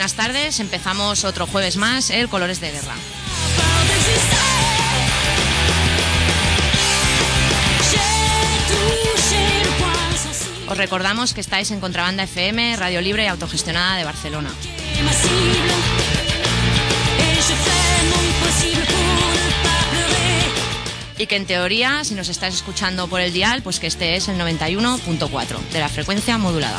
buenas tardes. Empezamos otro jueves más, el Colores de Guerra. Os recordamos que estáis en Contrabanda FM, radio libre y autogestionada de Barcelona. Y que en teoría, si nos estáis escuchando por el dial, pues que este es el 91.4 de la frecuencia modulada.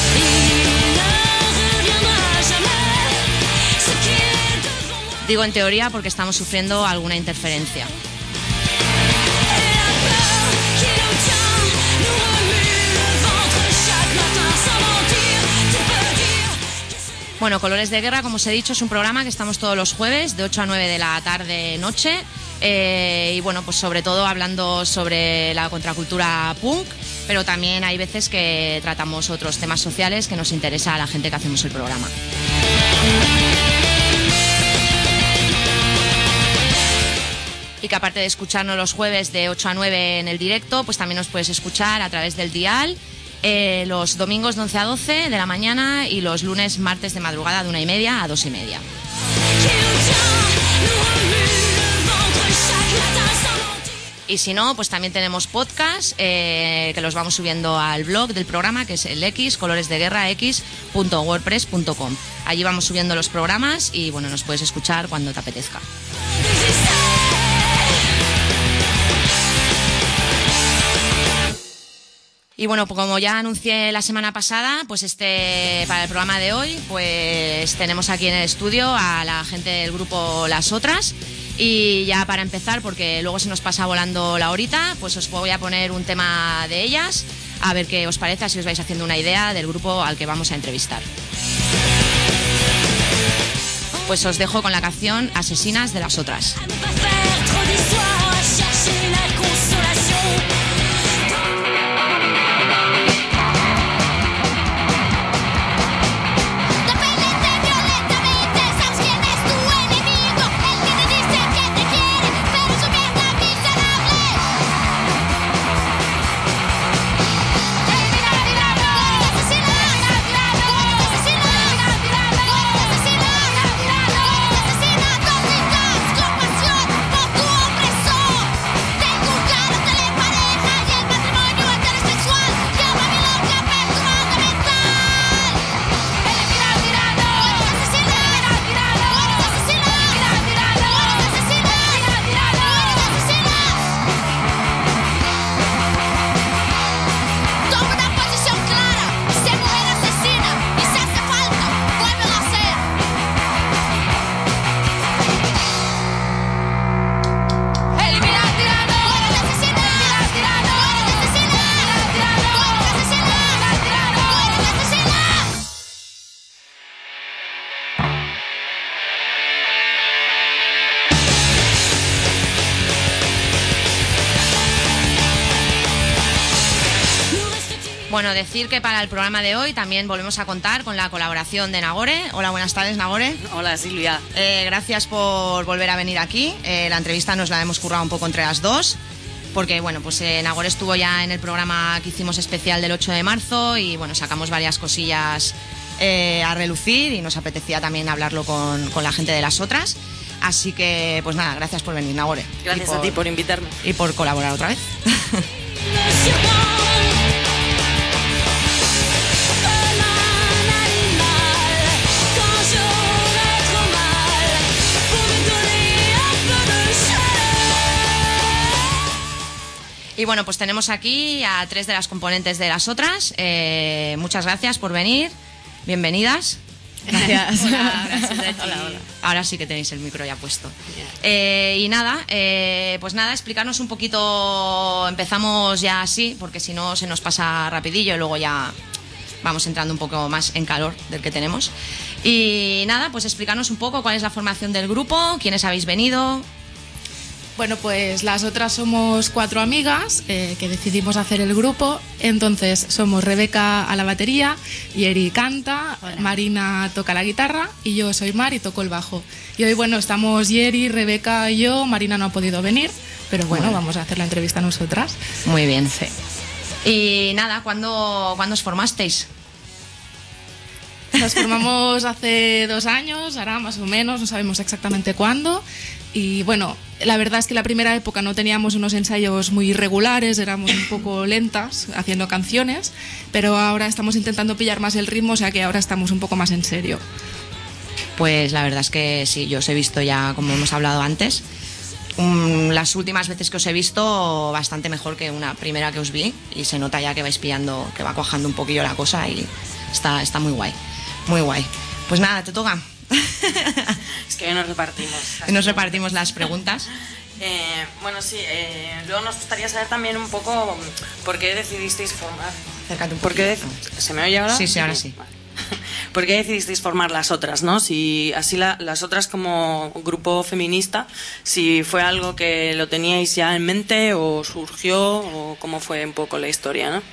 Digo en teoría porque estamos sufriendo alguna interferencia. Bueno, Colores de Guerra, como os he dicho, es un programa que estamos todos los jueves de 8 a 9 de la tarde-noche. Y bueno, pues sobre todo hablando sobre la contracultura punk, pero también hay veces que tratamos otros temas sociales que nos interesa a la gente que hacemos el programa. Y que aparte de escucharnos los jueves de 8 a 9 en el directo, pues también nos puedes escuchar a través del dial los domingos de 11 a 12 de la mañana y los lunes, martes de madrugada de 1:30 a 2:30. Y si no, pues también tenemos podcast que los vamos subiendo al blog del programa, que es el coloresdeguerrax.wordpress.com. Allí vamos subiendo los programas y bueno, nos puedes escuchar cuando te apetezca. Y bueno, pues como ya anuncié la semana pasada, pues para el programa de hoy, pues tenemos aquí en el estudio a la gente del grupo Las Otras. Y ya para empezar, porque luego se nos pasa volando la horita, pues os voy a poner un tema de ellas, a ver qué os parece, así os vais haciendo una idea del grupo al que vamos a entrevistar. Pues os dejo con la canción Asesinas de las Otras. Bueno, decir que para el programa de hoy también volvemos a contar con la colaboración de Nagore. Hola, buenas tardes, Nagore. Hola, Silvia. Gracias por volver a venir aquí. La entrevista nos la hemos currado un poco entre las dos, porque bueno, pues Nagore estuvo ya en el programa que hicimos especial del 8 de marzo y bueno, sacamos varias cosillas a relucir y nos apetecía también hablarlo con la gente de Las Otras. Así que, pues nada, gracias por venir, Nagore. Gracias a ti por invitarme. Y por colaborar otra vez. Y bueno, pues tenemos aquí a 3 de las componentes de Las Otras. Muchas gracias por venir. Bienvenidas. Gracias. Hola, gracias a ti. Hola. Ahora sí que tenéis el micro ya puesto. Y nada, pues nada, explicarnos un poquito. Empezamos ya así, porque si no se nos pasa rapidillo y luego ya vamos entrando un poco más en calor del que tenemos. Y nada, pues explicarnos un poco cuál es la formación del grupo, quiénes habéis venido. Bueno, pues Las Otras somos 4 amigas que decidimos hacer el grupo. Entonces somos Rebeca a la batería, Yeri canta, Hola. Marina toca la guitarra y yo soy Mar y toco el bajo. Y hoy, bueno, estamos Yeri, Rebeca y yo. Marina no ha podido venir, pero bueno, vamos a hacer la entrevista nosotras. Muy bien, sí. Y nada, ¿cuándo os formasteis? Nos formamos hace 2 años, ahora más o menos, no sabemos exactamente cuándo. Y bueno, la verdad es que la primera época no teníamos unos ensayos muy regulares, éramos un poco lentas haciendo canciones, pero ahora estamos intentando pillar más el ritmo, o sea que ahora estamos un poco más en serio. Pues la verdad es que sí, yo os he visto ya, como hemos hablado antes, las últimas veces que os he visto bastante mejor que una primera que os vi, y se nota ya que vais pillando, que va cuajando un poquillo la cosa y está muy guay, muy guay. Pues nada, te toca. Es que hoy nos repartimos las preguntas. Bueno, sí, luego nos gustaría saber también un poco por qué decidisteis formar. Acércate un poquito. ¿Se me oye ahora? Sí, ahora sí. Vale. ¿Por qué decidisteis formar Las Otras, no? Si así Las Otras como grupo feminista, si fue algo que lo teníais ya en mente o surgió, o cómo fue un poco la historia, ¿no?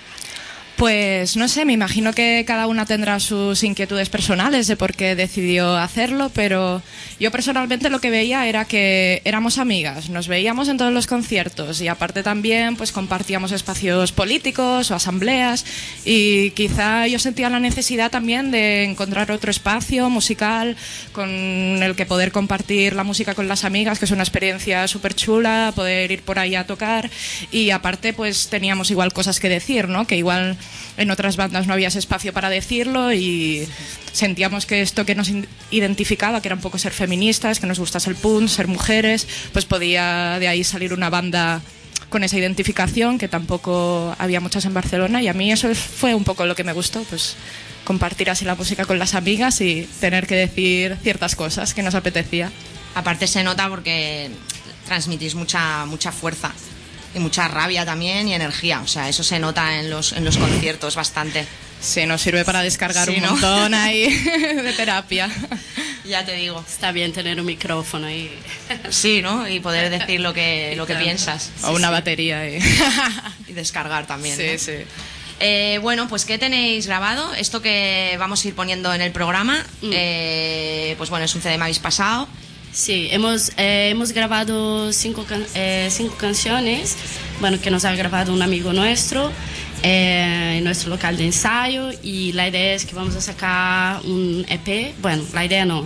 Pues no sé, me imagino que cada una tendrá sus inquietudes personales de por qué decidió hacerlo, pero yo personalmente lo que veía era que éramos amigas, nos veíamos en todos los conciertos y aparte también pues compartíamos espacios políticos o asambleas, y quizá yo sentía la necesidad también de encontrar otro espacio musical con el que poder compartir la música con las amigas, que es una experiencia súper chula, poder ir por ahí a tocar, y aparte pues teníamos igual cosas que decir, ¿no? Que igual en otras bandas no había ese espacio para decirlo, y sentíamos que esto que nos identificaba, que era un poco ser feministas, que nos gustase el punk, ser mujeres, pues podía de ahí salir una banda con esa identificación, que tampoco había muchas en Barcelona, y a mí eso fue un poco lo que me gustó, pues compartir así la música con las amigas y tener que decir ciertas cosas que nos apetecía. Aparte se nota porque transmitís mucha fuerza y mucha rabia también y energía, o sea, eso se nota en los conciertos bastante. Sí, nos sirve para descargar Sí, un ¿no? montón ahí de terapia. Ya te digo. Está bien tener un micrófono y... Sí, ¿no? Y poder decir lo que piensas. O una batería. Y descargar también, Sí, ¿no? sí. Bueno, pues ¿qué tenéis grabado? Esto que vamos a ir poniendo en el programa, pues bueno, es un CD me habéis pasado. Sí, hemos grabado 5 canciones, bueno, que nos ha grabado un amigo nuestro en nuestro local de ensayo, y la idea es que vamos a sacar un EP. Bueno, la idea no,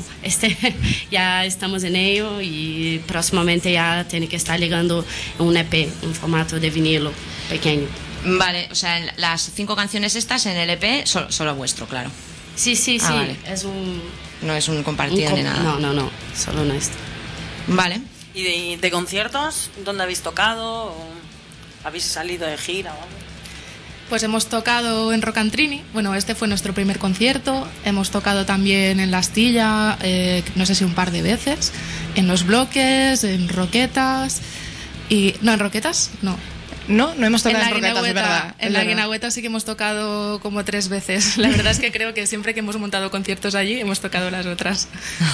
ya estamos en ello y próximamente ya tiene que estar llegando un EP, en formato de vinilo pequeño. Vale, o sea, las 5 canciones estas en el EP, solo vuestro, claro. Sí, Ah, vale. es un... No es un compartido ni nada. No, solo nuestro. Vale. ¿Y de conciertos? ¿Dónde habéis tocado? ¿O habéis salido de gira o algo? Pues hemos tocado en Rock and Trini, bueno, este fue nuestro primer concierto, hemos tocado también en La Astilla, no sé si un par de veces, en Los Bloques, en Roquetas, y... ¿No, en Roquetas? No. No hemos tocado en Roquetas, Guinagüeta, es verdad. en la Guinagüeta sí que hemos tocado como 3 veces. La verdad es que creo que siempre que hemos montado conciertos allí hemos tocado las otras.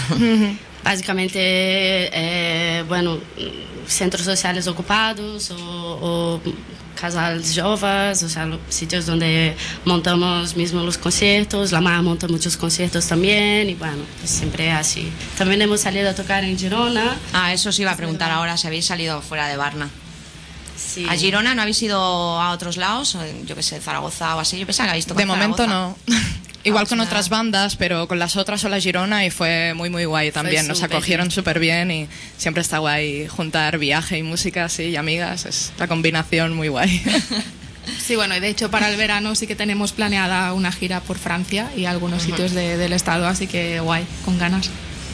Básicamente, bueno, centros sociales ocupados o casales jovens, o sea, sitios donde montamos mismo los conciertos. La Mar monta muchos conciertos también, y bueno, pues siempre así. También hemos salido a tocar en Girona. Ah, eso os iba a preguntar ahora, si habéis salido fuera de Varna. Sí. ¿A Girona no habéis ido a otros lados? Yo qué sé, Zaragoza o así. Yo pensaba que habéis tocado De momento Zaragoza. no. Igual pues con nada. otras bandas, pero con las otras solo Girona, y fue muy muy guay también. Nos súper acogieron súper bien y siempre está guay juntar viaje y música así y amigas. Es la combinación muy guay. Sí, bueno, y de hecho para el verano sí que tenemos planeada una gira por Francia y algunos sitios del estado, así que guay, con ganas.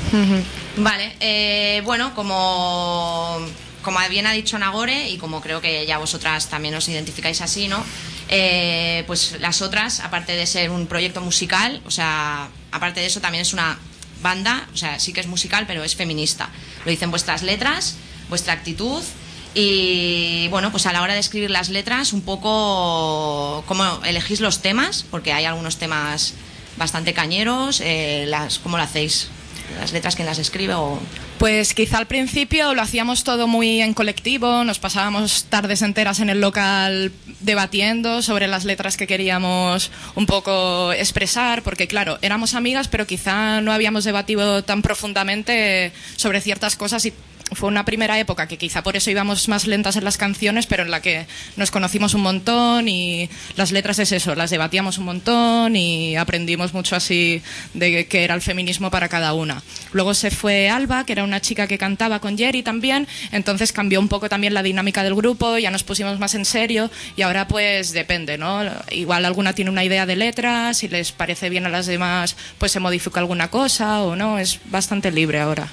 Vale, bueno, como bien ha dicho Nagore, y como creo que ya vosotras también os identificáis así, ¿no? Pues Las Otras, aparte de ser un proyecto musical, o sea, aparte de eso también es una banda, o sea, sí que es musical, pero es feminista. Lo dicen vuestras letras, vuestra actitud, y bueno, pues a la hora de escribir las letras, un poco cómo elegís los temas, porque hay algunos temas bastante cañeros, ¿cómo lo hacéis? ¿Las letras quién las escribe o...? Pues quizá al principio lo hacíamos todo muy en colectivo, nos pasábamos tardes enteras en el local debatiendo sobre las letras que queríamos un poco expresar, porque claro, éramos amigas, pero quizá no habíamos debatido tan profundamente sobre ciertas cosas, y fue una primera época que quizá por eso íbamos más lentas en las canciones, pero en la que nos conocimos un montón y las letras es eso, las debatíamos un montón y aprendimos mucho así de qué era el feminismo para cada una. Luego se fue Alba, que era una chica que cantaba con Jerry también, entonces cambió un poco también la dinámica del grupo, ya nos pusimos más en serio y ahora pues depende, ¿no? Igual alguna tiene una idea de letras, si les parece bien a las demás pues se modifica alguna cosa o no, es bastante libre ahora.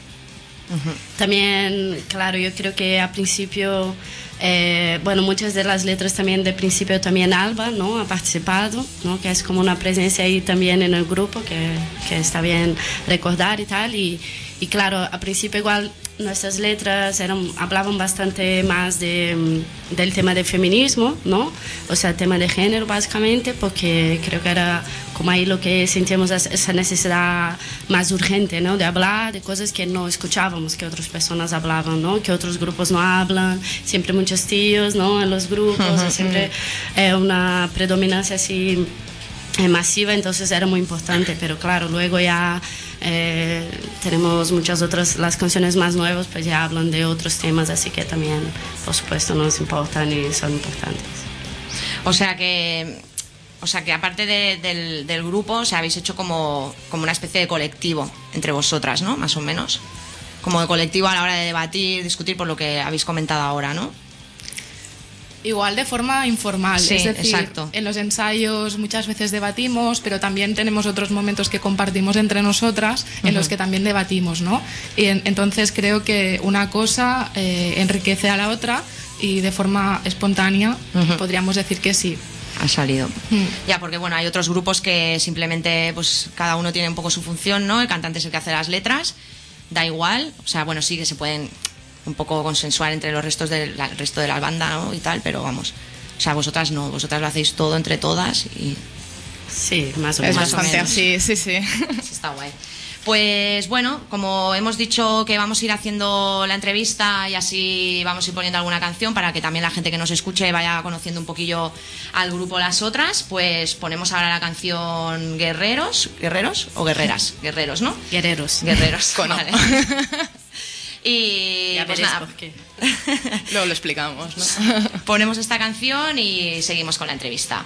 También, claro, yo creo que al principio, bueno, muchas de las letras también de principio también Alba, ¿no? Ha participado, ¿no? Que es como una presencia ahí también en el grupo que está bien recordar y tal. Y claro, al principio igual nuestras letras hablaban bastante más del tema del feminismo, ¿no? O sea, el tema de género básicamente, porque creo que era como ahí lo que sentíamos esa necesidad más urgente, ¿no? De hablar de cosas que no escuchábamos, que otras personas hablaban, ¿no? Que otros grupos no hablan, siempre muchos tíos, ¿no? En los grupos, siempre una predominancia así masiva, entonces era muy importante, pero claro, luego ya tenemos muchas otras, las canciones más nuevas pues ya hablan de otros temas, así que también por supuesto nos importan y son importantes. O sea que aparte del grupo, o sea, habéis hecho como una especie de colectivo entre vosotras, ¿no? Más o menos. Como de colectivo a la hora de debatir, discutir, por lo que habéis comentado ahora, ¿no? Igual de forma informal, sí, es decir, exacto. En los ensayos muchas veces debatimos, pero también tenemos otros momentos que compartimos entre nosotras en los que también debatimos, ¿no? Y entonces creo que una cosa enriquece a la otra y de forma espontánea podríamos decir que sí. Ha salido. Ya, porque bueno, hay otros grupos que simplemente pues cada uno tiene un poco su función, ¿no? El cantante es el que hace las letras, da igual, o sea, bueno, sí que se pueden un poco consensuar entre el resto de la banda, ¿no? Y tal, pero vamos, o sea, vosotras no, vosotras lo hacéis todo entre todas y... Sí, más o menos. Es bastante así, sí. Sí, está guay. Pues bueno, como hemos dicho que vamos a ir haciendo la entrevista y así vamos a ir poniendo alguna canción para que también la gente que nos escuche vaya conociendo un poquillo al grupo Las Otras, pues ponemos ahora la canción ¿Guerreros o Guerreras? Guerreros, ¿no? Guerreros, vale. Y ya pues veréis nada, por qué. Luego lo explicamos, ¿no? Ponemos esta canción y seguimos con la entrevista.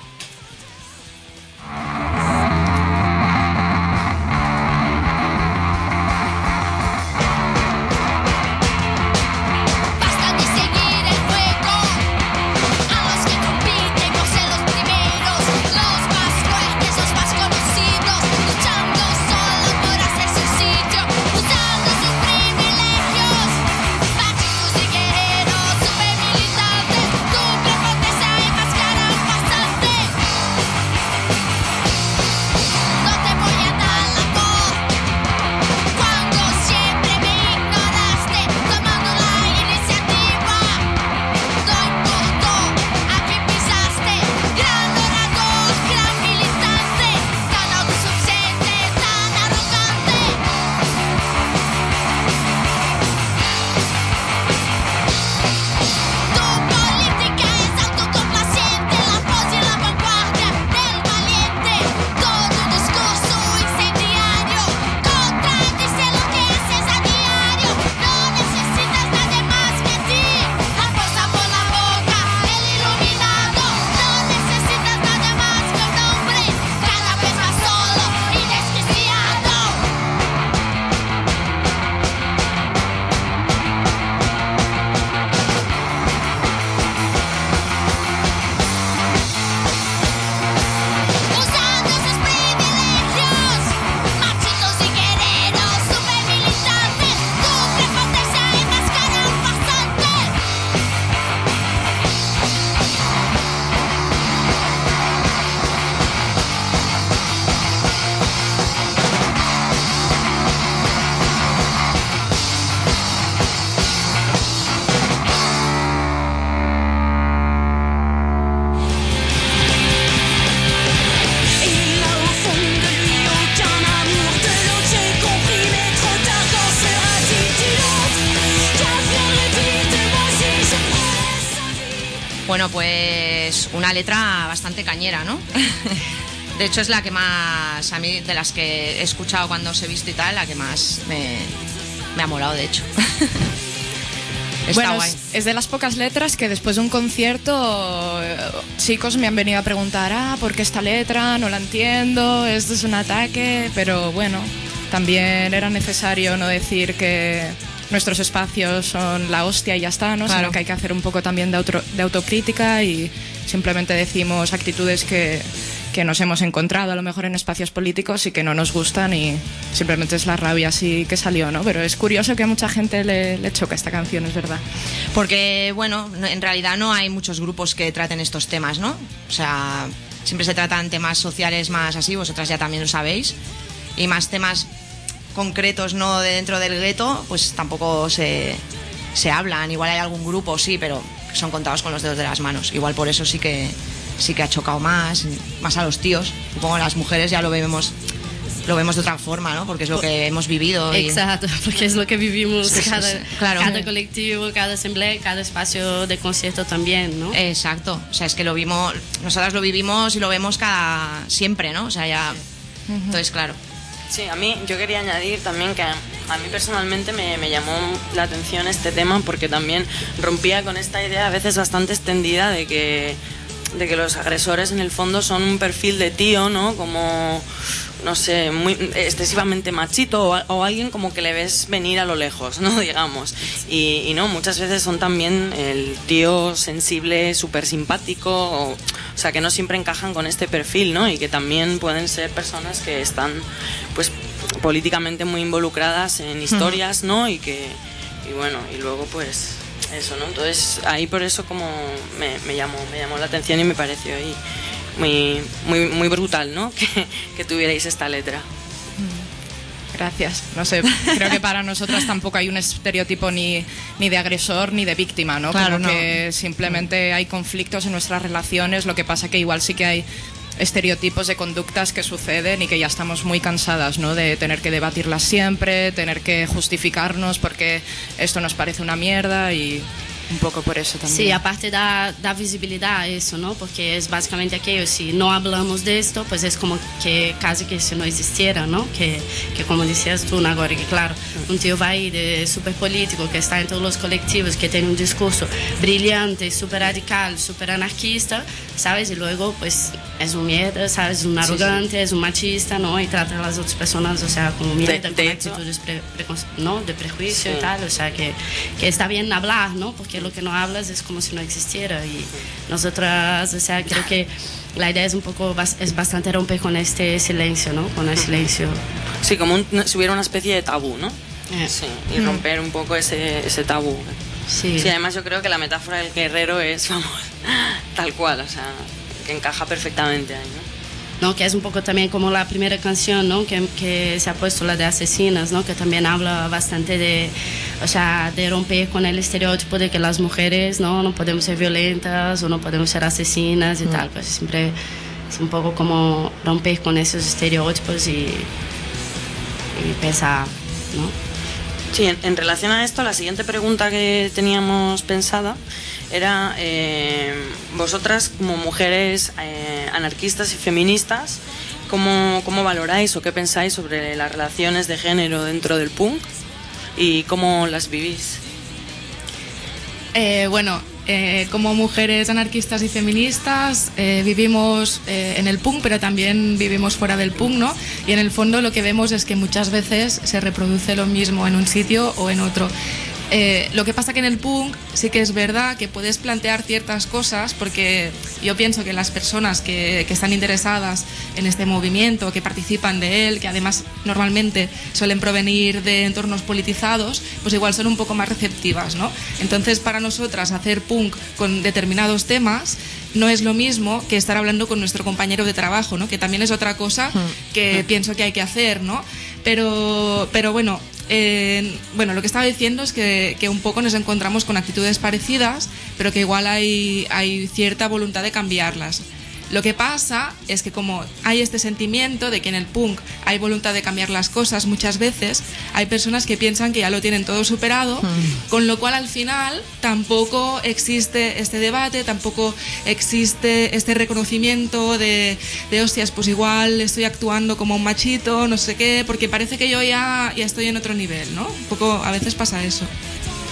Bueno, pues una letra bastante cañera, ¿no? De hecho es la que más, a mí de las que he escuchado cuando os he visto y tal, la que más me ha molado, de hecho. Está guay. Es de las pocas letras que después de un concierto chicos me han venido a preguntar, ¿por qué esta letra? No la entiendo, esto es un ataque, pero bueno, también era necesario no decir que nuestros espacios son la hostia y ya está, ¿no? Claro. Sino que hay que hacer un poco también de autocrítica y simplemente decimos actitudes que nos hemos encontrado a lo mejor en espacios políticos y que no nos gustan y simplemente es la rabia así que salió, ¿no? Pero es curioso que a mucha gente le choca esta canción, es verdad. Porque, bueno, en realidad no hay muchos grupos que traten estos temas, ¿no? O sea, siempre se tratan temas sociales más así, vosotras ya también lo sabéis, y más temas concretos, no de dentro del gueto, pues tampoco se hablan. Igual hay algún grupo, sí, pero son contados con los dedos de las manos. Igual por eso sí que ha chocado más a los tíos. Supongo que las mujeres ya lo vemos de otra forma, ¿no? Porque es lo que hemos vivido. Exacto, porque es lo que vivimos claro. cada colectivo, cada asamblea, cada espacio de concierto también, ¿no? Exacto, o sea, es que lo vimos, nosotras lo vivimos y lo vemos siempre, ¿no? O sea, ya, entonces, claro. Sí, yo quería añadir también que a mí personalmente me llamó la atención este tema porque también rompía con esta idea a veces bastante extendida de que los agresores en el fondo son un perfil de tío, ¿no? Como, no sé, muy excesivamente machito o alguien como que le ves venir a lo lejos, ¿no? Digamos. Y no, muchas veces son también el tío sensible, súper simpático, o sea, que no siempre encajan con este perfil, ¿no? Y que también pueden ser personas que están, pues, políticamente muy involucradas en historias, ¿no? Y bueno, y luego, pues eso, ¿no? Entonces ahí por eso como me llamó la atención y me pareció ahí muy brutal, ¿no? que tuvierais esta letra. Gracias. No sé, creo que para nosotras tampoco hay un estereotipo ni de agresor ni de víctima, ¿no? Claro, como que simplemente hay conflictos en nuestras relaciones, lo que pasa que igual sí que hay estereotipos de conductas que suceden y que ya estamos muy cansadas, ¿no? De tener que debatirlas siempre, tener que justificarnos porque esto nos parece una mierda y un poco por eso también. Sí, aparte da visibilidad a eso, ¿no? Porque es básicamente aquello, si no hablamos de esto, pues es como que casi que si no existiera, ¿no? Que como decías tú, Nagore, que claro, un tío va ahí de súper político, que está en todos los colectivos, que tiene un discurso brillante, súper radical, súper anarquista, ¿sabes? Y luego, pues, es un mierda, ¿sabes? Es un arrogante, sí. Es un machista, ¿no? Y trata a las otras personas, o sea, como mierda, con actitudes ¿no? De prejuicio, sí. Y tal, o sea, que está bien hablar, ¿no? Porque lo que no hablas es como si no existiera y nosotras, o sea, creo que la idea es es bastante romper con este silencio, ¿no? Con el silencio. Sí, como si hubiera una especie de tabú, ¿no? Sí, y romper un poco ese tabú. Sí. Sí, además yo creo que la metáfora del guerrero es, vamos, tal cual, o sea, que encaja perfectamente ahí, ¿no? ¿No? Que es un poco también como la primera canción, ¿no? que se ha puesto, la de Asesinas, ¿no? Que también habla bastante de romper con el estereotipo de que las mujeres no podemos ser violentas o no podemos ser asesinas y tal, pues siempre es un poco como romper con esos estereotipos y pensar, ¿no? Sí, en relación a esto, la siguiente pregunta que teníamos pensada era, vosotras como mujeres anarquistas y feministas, ¿cómo valoráis o qué pensáis sobre las relaciones de género dentro del punk y cómo las vivís? Como mujeres anarquistas y feministas vivimos en el punk, pero también vivimos fuera del punk, ¿no? Y en el fondo lo que vemos es que muchas veces se reproduce lo mismo en un sitio o en otro. Lo que pasa que en el punk sí que es verdad que puedes plantear ciertas cosas, porque yo pienso que las personas que están interesadas en este movimiento, que participan de él, que además normalmente suelen provenir de entornos politizados, pues igual son un poco más receptivas, ¿no? Entonces, para nosotras hacer punk con determinados temas no es lo mismo que estar hablando con nuestro compañero de trabajo, ¿no? Que también es otra cosa que pienso que hay que hacer, ¿no? Pero bueno, lo que estaba diciendo es que un poco nos encontramos con actitudes parecidas, pero que igual hay cierta voluntad de cambiarlas. Lo que pasa es que como hay este sentimiento de que en el punk hay voluntad de cambiar las cosas, muchas veces hay personas que piensan que ya lo tienen todo superado, con lo cual al final tampoco existe este debate, tampoco existe este reconocimiento de hostias, pues igual estoy actuando como un machito, no sé qué, porque parece que yo ya estoy en otro nivel, ¿no? Un poco a veces pasa eso.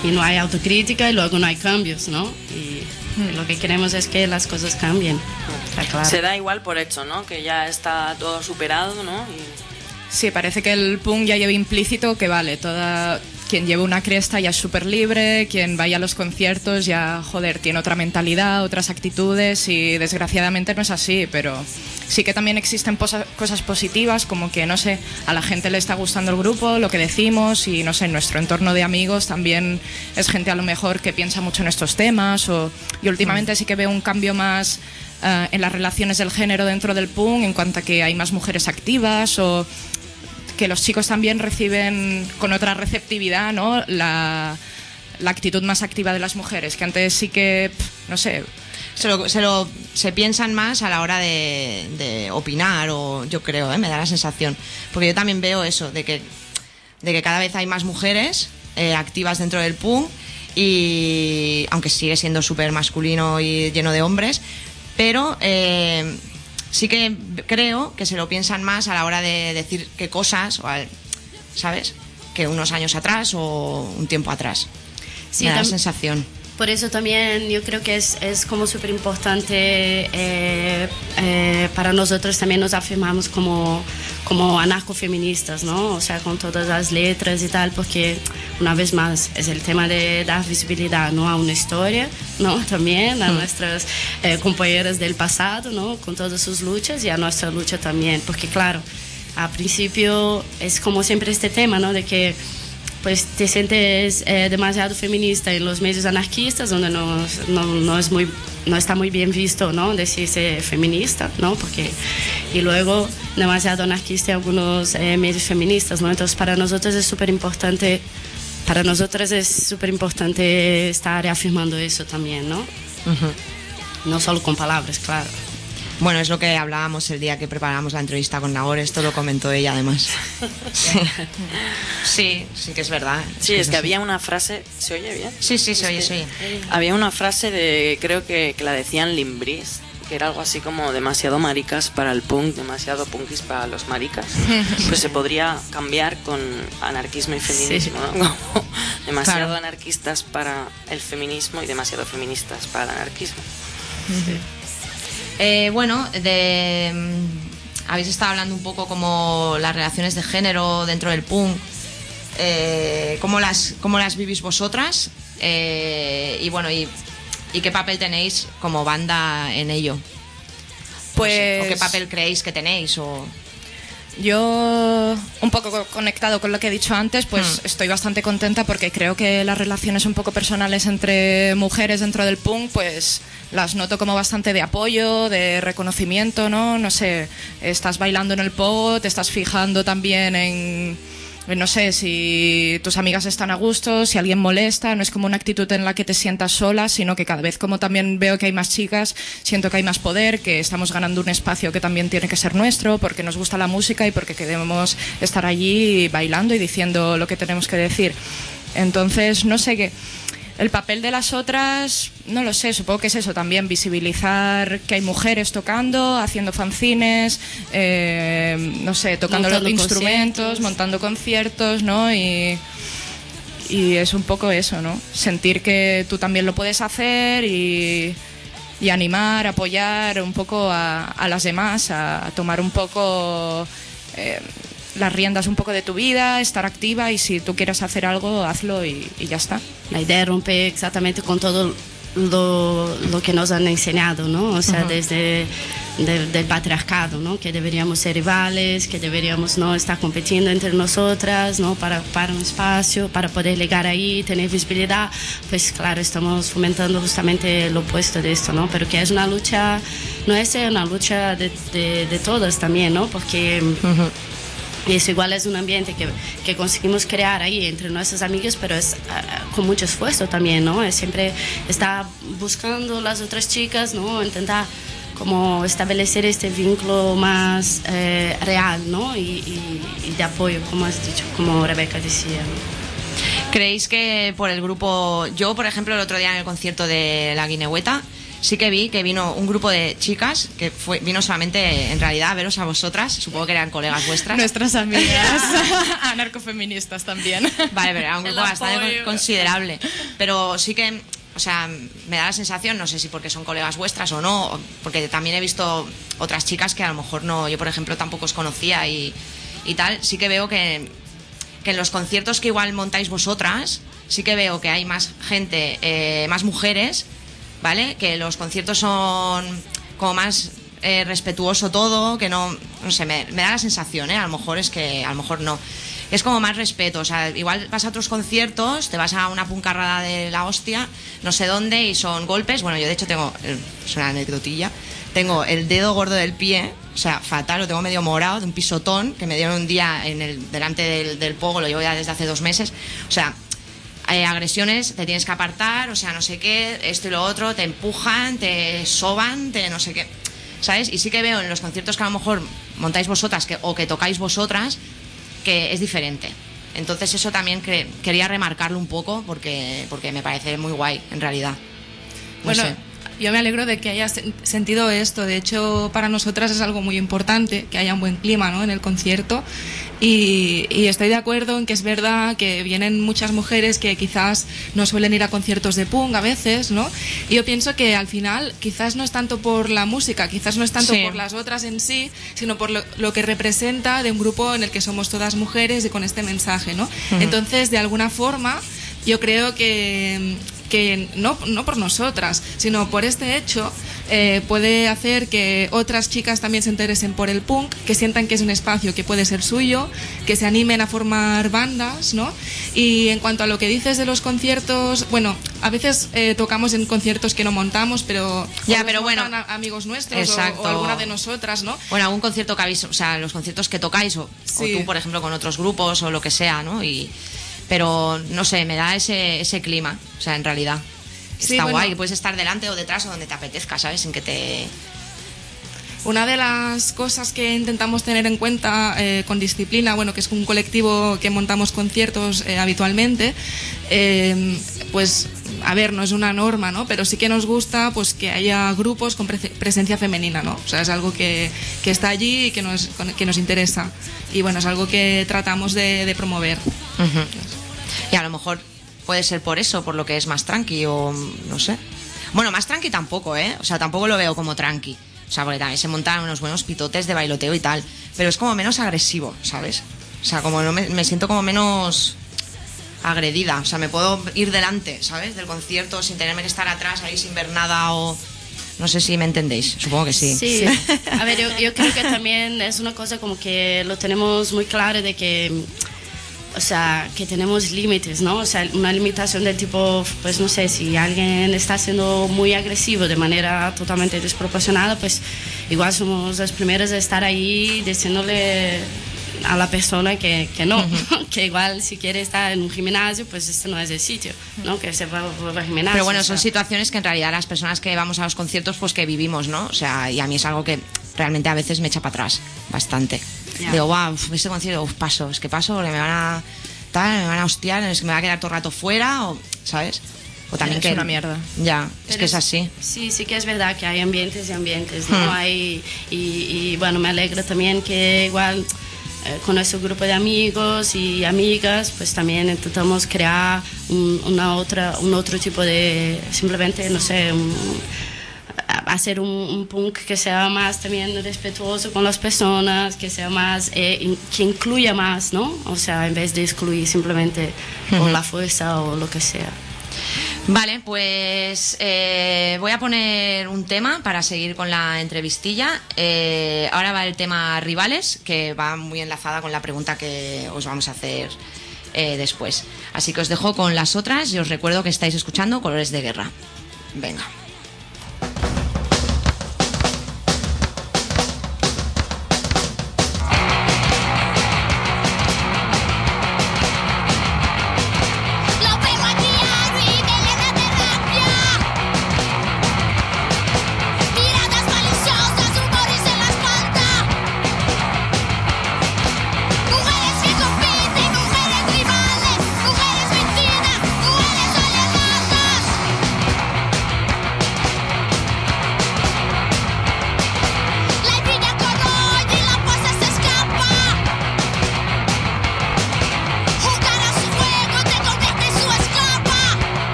y no hay autocrítica y luego no hay cambios, ¿no? Y lo que queremos es que las cosas cambien. Está claro. Se da igual por hecho, ¿no? Que ya está todo superado, ¿no? Sí, parece que el punk ya lleva implícito que vale, quien lleva una cresta ya es súper libre, quien vaya a los conciertos ya, joder, tiene otra mentalidad, otras actitudes y desgraciadamente no es así, pero sí que también existen cosas positivas como que, no sé, a la gente le está gustando el grupo, lo que decimos y, no sé, en nuestro entorno de amigos también es gente a lo mejor que piensa mucho en estos temas y últimamente sí que veo un cambio más en las relaciones del género dentro del punk en cuanto a que hay más mujeres activas o que los chicos también reciben con otra receptividad, ¿no? La actitud más activa de las mujeres, que antes sí que, no sé, se piensan más a la hora de opinar, o yo creo, me da la sensación, porque yo también veo eso, de que cada vez hay más mujeres activas dentro del punk, y aunque sigue siendo súper masculino y lleno de hombres, pero sí que creo que se lo piensan más a la hora de decir qué cosas, ¿sabes?, que unos años atrás o un tiempo atrás. Sí, me da la sensación. Por eso también yo creo que es como súper importante para nosotros también nos afirmamos como anarcofeministas, ¿no? O sea, con todas las letras y tal, porque una vez más es el tema de dar visibilidad, ¿no?, a una historia, ¿no?, también a nuestras compañeras del pasado, ¿no?, con todas sus luchas y a nuestra lucha también, porque claro, al principio es como siempre este tema, ¿no?, de que pues te sientes demasiado feminista en los medios anarquistas, donde no está muy bien visto, ¿no?, decirse feminista, ¿no?, y luego demasiado anarquista en algunos medios feministas, ¿no? Entonces para nosotros es súper importante estar reafirmando eso también, ¿no? No solo con palabras, claro. Bueno, es lo que hablábamos el día que preparamos la entrevista con Nagore, esto lo comentó ella además. Sí que es verdad. Sí, es que había una frase, ¿se oye bien? Sí, se oye. Había una frase creo que la decían Limbris, que era algo así como demasiado maricas para el punk, demasiado punkis para los maricas. Pues se podría cambiar con anarquismo y feminismo, ¿no? Como demasiado anarquistas para el feminismo y demasiado feministas para el anarquismo. Sí. Bueno, habéis estado hablando un poco como las relaciones de género dentro del punk, ¿cómo las vivís vosotras? Y bueno, y qué papel tenéis como banda en ello. Pues, no sé, o qué papel creéis que tenéis, o... Yo, un poco conectado con lo que he dicho antes, pues estoy bastante contenta porque creo que las relaciones un poco personales entre mujeres dentro del punk, pues las noto como bastante de apoyo, de reconocimiento, ¿no? No sé, estás bailando en el pogo, te estás fijando también en no sé, si tus amigas están a gusto, si alguien molesta, no es como una actitud en la que te sientas sola, sino que cada vez como también veo que hay más chicas, siento que hay más poder, que estamos ganando un espacio que también tiene que ser nuestro, porque nos gusta la música y porque queremos estar allí bailando y diciendo lo que tenemos que decir. Entonces, no sé qué. El papel de las otras, no lo sé, supongo que es eso también, visibilizar que hay mujeres tocando, haciendo fanzines, no sé, tocando los instrumentos, montando conciertos, ¿no? Y es un poco eso, ¿no? Sentir que tú también lo puedes hacer y animar, apoyar un poco a las demás, a tomar un poco... las riendas un poco de tu vida, estar activa y si tú quieres hacer algo, hazlo y ya está. La idea es romper exactamente con todo lo que nos han enseñado, ¿no? O sea, desde del patriarcado, ¿no? Que deberíamos ser rivales, que deberíamos no estar compitiendo entre nosotras, ¿no? Para un espacio, para poder llegar ahí, tener visibilidad. Pues claro, estamos fomentando justamente lo opuesto de esto, ¿no? Pero que es una lucha, no es una lucha de todas también, ¿no? Porque... Y eso igual es un ambiente que conseguimos crear ahí entre nuestras amigas, pero es con mucho esfuerzo también, ¿no? Es siempre estar buscando las otras chicas, ¿no? Intentar como establecer este vínculo más real, ¿no? Y de apoyo, como has dicho, como Rebeca decía, ¿no? ¿Creéis que por el grupo... Yo, por ejemplo, el otro día en el concierto de La Guinehueta sí que vi que vino un grupo de chicas que vino solamente en realidad a veros a vosotras, supongo que eran colegas vuestras. Nuestras amigas anarcofeministas también. Vale, pero era un grupo bastante considerable. Pero sí que, o sea, me da la sensación, no sé si porque son colegas vuestras o no, porque también he visto otras chicas que a lo mejor no, yo por ejemplo tampoco os conocía y tal, sí que veo que en los conciertos que igual montáis vosotras, sí que veo que hay más gente, más mujeres, ¿vale? Que los conciertos son como más respetuoso todo, que no sé, me da la sensación, a lo mejor es que, a lo mejor no. Es como más respeto, o sea, igual vas a otros conciertos, te vas a una puncarrada de la hostia, no sé dónde, y son golpes. Bueno, yo de hecho tengo, es una anecdotilla, tengo el dedo gordo del pie, o sea, fatal, lo tengo medio morado, de un pisotón que me dieron un día delante del pogo, lo llevo ya desde hace 2 meses, o sea, agresiones, te tienes que apartar, o sea, no sé qué, esto y lo otro, te empujan, te soban, te no sé qué, ¿sabes? Y sí que veo en los conciertos que a lo mejor montáis vosotras o que tocáis vosotras, que es diferente. Entonces eso también quería remarcarlo un poco porque me parece muy guay, en realidad. No sé. Yo me alegro de que hayas sentido esto. De hecho, para nosotras es algo muy importante que haya un buen clima, ¿no?, en el concierto. Y estoy de acuerdo en que es verdad que vienen muchas mujeres que quizás no suelen ir a conciertos de punk a veces, ¿no? Y yo pienso que al final quizás no es tanto por la música, quizás no es tanto por las otras en sí, sino por lo que representa de un grupo en el que somos todas mujeres y con este mensaje, ¿no? Entonces, de alguna forma, yo creo que no por nosotras, sino por este hecho, puede hacer que otras chicas también se interesen por el punk, que sientan que es un espacio que puede ser suyo, que se animen a formar bandas, ¿no? Y en cuanto a lo que dices de los conciertos, bueno, a veces tocamos en conciertos que no montamos, pero bueno, amigos nuestros o alguna de nosotras, ¿no? Bueno, algún concierto que habéis, o sea, los conciertos que tocáis o tú, por ejemplo, con otros grupos o lo que sea, ¿no? Pero no sé, me da ese clima, o sea, en realidad está guay, puedes estar delante o detrás o donde te apetezca, ¿sabes? Sin que te... Una de las cosas que intentamos tener en cuenta con Disciplina, bueno, que es un colectivo que montamos conciertos habitualmente, pues, a ver, no es una norma, ¿no? Pero sí que nos gusta pues que haya grupos con presencia femenina, ¿no? O sea, es algo que está allí y que nos interesa. Y bueno, es algo que tratamos de promover. Uh-huh. Y a lo mejor puede ser por eso, por lo que es más tranqui o no sé. Bueno, más tranqui tampoco, ¿eh? O sea, tampoco lo veo como tranqui. O sea, porque también se montan unos buenos pitotes de bailoteo y tal. Pero es como menos agresivo, ¿sabes? O sea, como no me siento como menos agredida. O sea, me puedo ir delante, ¿sabes? Del concierto sin tenerme que estar atrás ahí sin ver nada o... No sé si me entendéis, supongo que sí. Sí, a ver, yo creo que también es una cosa como que lo tenemos muy claro de que... O sea, que tenemos límites, ¿no? O sea, una limitación del tipo, pues no sé, si alguien está siendo muy agresivo de manera totalmente desproporcionada, pues igual somos los primeros de estar ahí diciéndole a la persona que no, que igual si quiere estar en un gimnasio, pues este no es el sitio, ¿no? Que se va al gimnasio. Pero bueno, son situaciones que en realidad las personas que vamos a los conciertos, pues que vivimos, ¿no? O sea, y a mí es algo que realmente a veces me echa para atrás, bastante. Yeah. Digo, wow, este concierto, paso, es que paso porque me van a hostiar, es que me va a quedar todo el rato fuera, o, ¿sabes? O también es una mierda. Ya, es que es así. Sí que es verdad que hay ambientes y ambientes, ¿no? Y bueno, me alegra también que igual con nuestro grupo de amigos y amigas, pues también intentamos crear un otro tipo de, simplemente, no sé, hacer un punk que sea más también respetuoso con las personas, que sea más, que incluya más, ¿no? O sea, en vez de excluir simplemente con la fuerza o lo que sea. Vale, pues voy a poner un tema para seguir con la entrevistilla. Ahora va el tema rivales, que va muy enlazada con la pregunta que os vamos a hacer después. Así que os dejo con las otras y os recuerdo que estáis escuchando Colores de Guerra. Venga.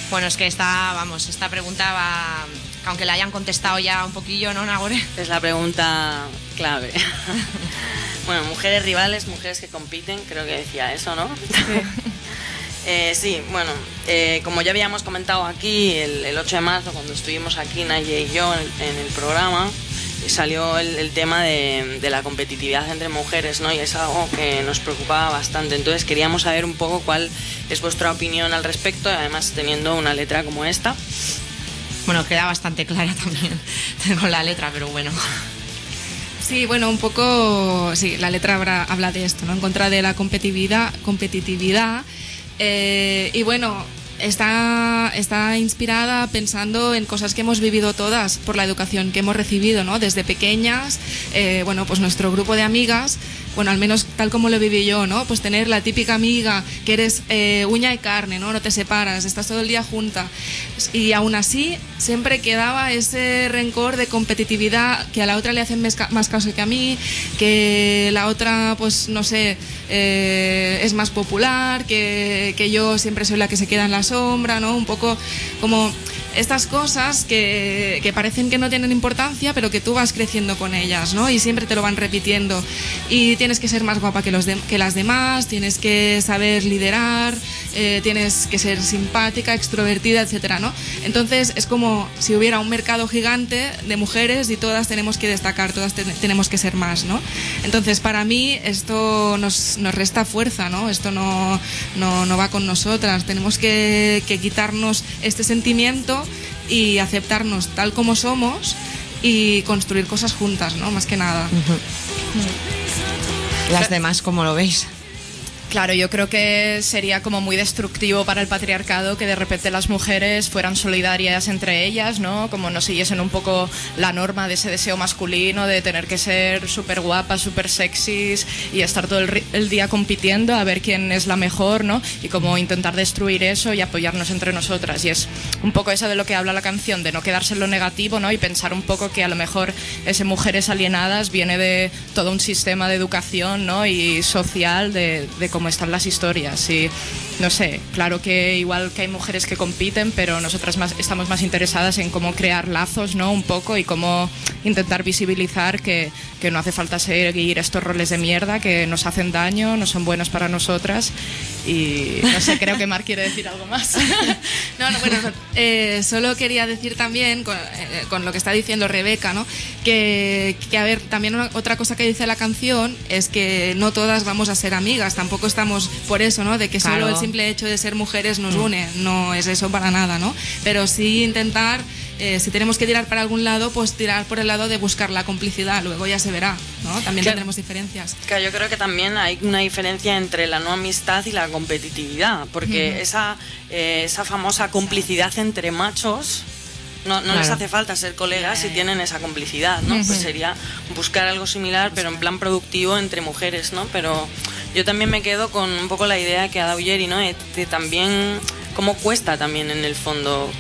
Bueno, es que esta pregunta va, aunque la hayan contestado ya un poquillo, ¿no, Nagore? Es la pregunta clave. Bueno, mujeres rivales, mujeres que compiten, creo que decía eso, ¿no? Sí, bueno, como ya habíamos comentado aquí el 8 de marzo, cuando estuvimos aquí Naye y yo en el programa, salió el tema de la competitividad entre mujeres, ¿no? Y es algo que nos preocupaba bastante. Entonces queríamos saber un poco cuál es vuestra opinión al respecto, además teniendo una letra como esta. Bueno, queda bastante clara también con la letra, pero bueno. Sí, bueno, un poco, sí, la letra habla de esto, ¿no? En contra de la competitividad. Y bueno, está inspirada pensando en cosas que hemos vivido todas por la educación que hemos recibido, ¿no? Desde pequeñas, bueno, pues nuestro grupo de amigas, bueno, al menos tal como lo viví yo, ¿no? Pues tener la típica amiga que eres uña y carne, ¿no? No te separas, estás todo el día junta. Y aún así siempre quedaba ese rencor de competitividad, que a la otra le hacen más caso que a mí, que la otra, pues no sé, es más popular, que yo siempre soy la que se queda en la sombra, ¿no? Un poco como estas cosas que parecen que no tienen importancia, pero que tú vas creciendo con ellas, ¿no? Y siempre te lo van repitiendo. Y tienes que ser más guapa que las demás, tienes que saber liderar, tienes que ser simpática, extrovertida, etcétera, ¿no? Entonces es como si hubiera un mercado gigante de mujeres y todas tenemos que destacar, todas tenemos que ser más, ¿no? Entonces para mí esto nos resta fuerza, ¿no? Esto no va con nosotras. Tenemos que quitarnos este sentimiento y aceptarnos tal como somos y construir cosas juntas, ¿no? Más que nada. Las demás, ¿cómo lo veis? Claro, yo creo que sería como muy destructivo para el patriarcado que de repente las mujeres fueran solidarias entre ellas, ¿no? Como no siguiesen un poco la norma de ese deseo masculino de tener que ser súper guapas, súper sexys y estar todo el día compitiendo a ver quién es la mejor, ¿no? Y como intentar destruir eso y apoyarnos entre nosotras. Y es un poco eso de lo que habla la canción, de no quedarse en lo negativo, ¿no? Y pensar un poco que a lo mejor ese mujeres alienadas viene de todo un sistema de educación, ¿no? Y social de cómo están las historias. Y no sé, claro que igual que hay mujeres que compiten, pero nosotras estamos más interesadas en cómo crear lazos, ¿no? Un poco, y cómo intentar visibilizar que no hace falta seguir estos roles de mierda que nos hacen daño, no son buenos para nosotras. Y no sé, creo que Mar quiere decir algo más. Bueno, solo quería decir también con lo que está diciendo Rebeca, ¿no? Que a ver, también otra cosa que dice la canción es que no todas vamos a ser amigas, tampoco estamos por eso, ¿no? De que solo claro, el simple hecho de ser mujeres nos une, no es eso para nada, ¿no? Pero sí intentar, si tenemos que tirar para algún lado, pues tirar por el lado de buscar la complicidad, luego ya se verá, ¿no? También claro, tendremos diferencias. Claro, yo creo que también hay una diferencia entre la no amistad y la competitividad, porque esa famosa complicidad entre machos no claro, les hace falta ser colegas si tienen esa complicidad, ¿no? Pues sería buscar algo similar, pero en plan productivo entre mujeres, ¿no? Pero yo también me quedo con un poco la idea que ha dado Yeri, ¿no? De también cómo cuesta también en el fondo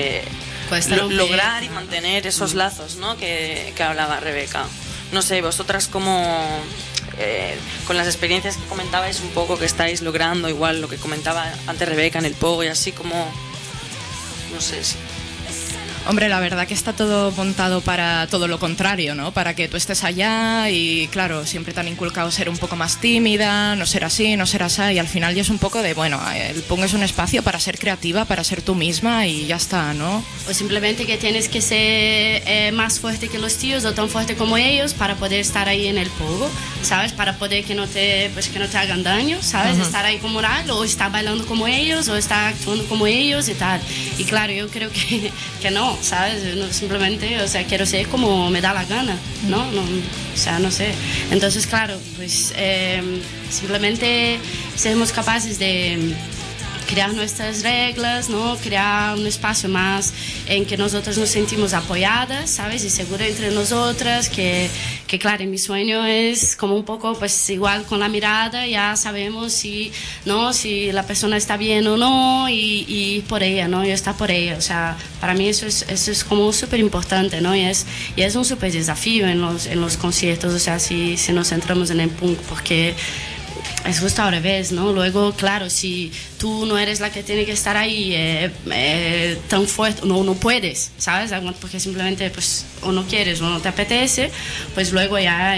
lograr y mantener esos lazos, ¿no? Que hablaba Rebeca. No sé, vosotras cómo con las experiencias que comentabais un poco que estáis logrando, igual lo que comentaba antes Rebeca en el Pogo y así, como no sé si... Hombre, la verdad que está todo montado para todo lo contrario, ¿no? Para que tú estés allá y, claro, siempre te han inculcado ser un poco más tímida, no ser así, no ser así, y al final ya es un poco de, bueno, el Punk es un espacio para ser creativa, para ser tú misma y ya está, ¿no? O simplemente que tienes que ser más fuerte que los tíos o tan fuerte como ellos para poder estar ahí en el pogo, ¿sabes? Para poder que no te hagan daño, ¿sabes? Estar ahí como moral, o estar bailando como ellos, o estar actuando como ellos y tal. Y claro, yo creo que no, ¿sabes? No, simplemente, o sea, quiero ser como me da la gana, ¿no? O sea, no sé. Entonces, claro, pues simplemente seremos capaces de crear nuestras reglas, ¿no? Crear un espacio más en que nosotras nos sentimos apoyadas, ¿sabes? Y seguras entre nosotras, que claro, mi sueño es como un poco, pues igual con la mirada ya sabemos si la persona está bien o no y por ella, ¿no? Y está por ella, o sea, para mí eso es como súper importante, ¿no? Y es un súper desafío en los conciertos, o sea, si nos centramos en el punk, porque es justo al revés, ¿no? Luego, claro, si tú no eres la que tiene que estar ahí tan fuerte, no puedes, ¿sabes? Porque simplemente pues o no quieres o no te apetece, pues luego ya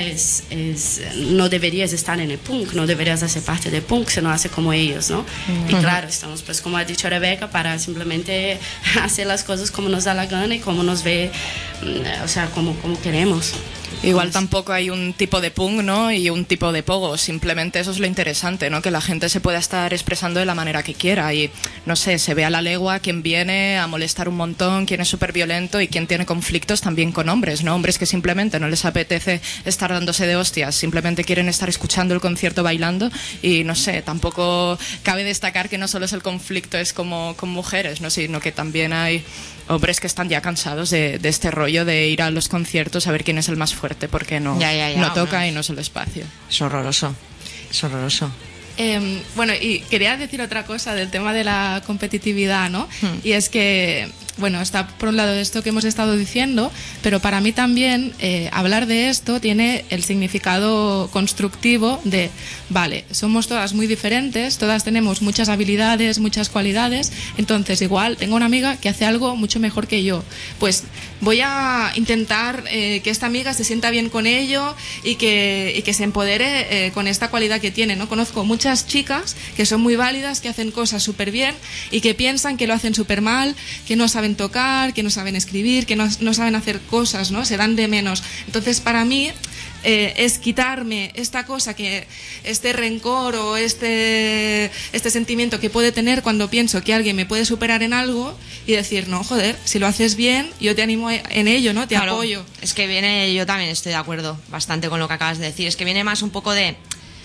no deberías estar en el punk, no deberías hacer parte del punk si no haces como ellos, ¿no? Y claro, estamos pues como ha dicho Rebeca, para simplemente hacer las cosas como nos da la gana y como nos ve, o sea, como queremos. Igual tampoco hay un tipo de punk, ¿no? Y un tipo de pogo, simplemente eso es lo interesante, ¿no? Que la gente se pueda estar expresando de la manera que quiera y, no sé, se ve a la legua quién viene a molestar un montón, quién es súper violento y quién tiene conflictos también con hombres, ¿no? Hombres que simplemente no les apetece estar dándose de hostias, simplemente quieren estar escuchando el concierto bailando y, no sé, tampoco cabe destacar que no solo es el conflicto, es como con mujeres, ¿no? Sino que también hay hombres que están ya cansados de este rollo de ir a los conciertos a ver quién es el más fuerte porque no toca y no es el espacio. Es horroroso, es horroroso. Bueno, y quería decir otra cosa del tema de la competitividad, ¿no? Y es que, bueno, está por un lado esto que hemos estado diciendo, pero para mí también hablar de esto tiene el significado constructivo de, vale, somos todas muy diferentes, todas tenemos muchas habilidades, muchas cualidades, entonces igual tengo una amiga que hace algo mucho mejor que yo, pues voy a intentar que esta amiga se sienta bien con ello y que se empodere con esta cualidad que tiene, ¿no? Conozco muchas chicas que son muy válidas, que hacen cosas súper bien y que piensan que lo hacen súper mal, que no saben tocar, que no saben escribir, que no saben hacer cosas, ¿no? Se dan de menos. Entonces, para mí, es quitarme esta cosa, que este rencor o este sentimiento que puede tener cuando pienso que alguien me puede superar en algo y decir, no, joder, si lo haces bien, yo te animo en ello, ¿no? Te apoyo. Es que viene, yo también estoy de acuerdo bastante con lo que acabas de decir, es que viene más un poco de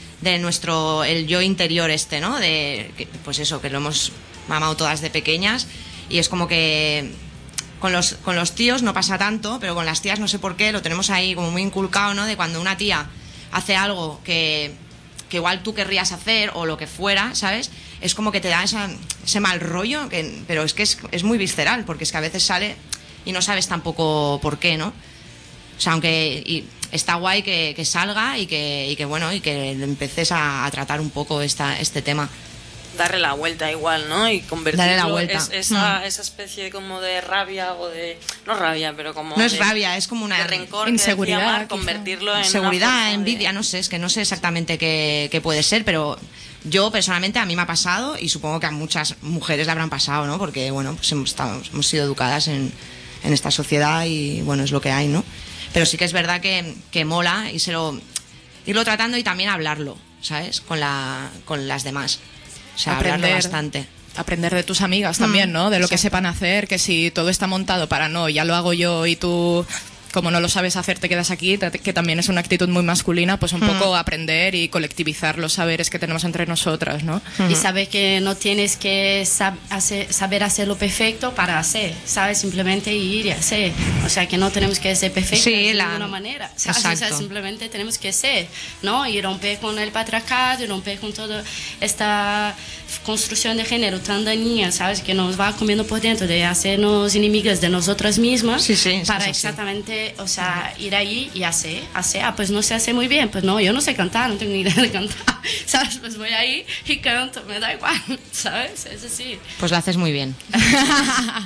nuestro, el yo interior ¿no? Pues eso, que lo hemos mamado todas de pequeñas y es como que con los tíos no pasa tanto, pero con las tías no sé por qué, lo tenemos ahí como muy inculcado, ¿no? De cuando una tía hace algo que igual tú querrías hacer o lo que fuera, ¿sabes? Es como que te da ese mal rollo, pero es que es muy visceral, porque es que a veces sale y no sabes tampoco por qué, ¿no? O sea, aunque está guay que salga y que bueno, y que empeces a tratar un poco este tema. Darle la vuelta igual, ¿no? Y convertirlo. Darle la vuelta. Esa especie como de rabia o de... No rabia, pero como... No es rabia, es como una... De rencor, inseguridad. Convertirlo en... Seguridad, envidia, no sé, es que no sé exactamente qué puede ser, pero yo personalmente a mí me ha pasado y supongo que a muchas mujeres le habrán pasado, ¿no? Porque, bueno, pues hemos sido educadas en esta sociedad y, bueno, es lo que hay, ¿no? Pero sí que es verdad que mola irlo tratando y también hablarlo, ¿sabes? Con las demás. O sea, hablarlo bastante. Aprender de tus amigas también, ¿no? De lo que sepan hacer, que si todo está montado para no, ya lo hago yo y tú, como no lo sabes hacer, te quedas aquí, que también es una actitud muy masculina, pues un poco aprender y colectivizar los saberes que tenemos entre nosotras, ¿no? Y saber que no tienes que saber hacerlo perfecto para hacer, ¿sabes? Simplemente ir y hacer. O sea, que no tenemos que ser perfectos de ninguna manera, ¿sabes? O sea, simplemente tenemos que ser, ¿no? Y romper con el patriarcado y romper con toda esta construcción de género tan dañina, ¿sabes? Que nos va comiendo por dentro, de hacernos enemigas de nosotras mismas, para exactamente, o sea, ir ahí y hacer, pues no sé hacer muy bien, pues no, yo no sé cantar, no tengo ni idea de cantar, ¿sabes? Pues voy ahí y canto, me da igual, ¿sabes? Es así. Pues lo haces muy bien. A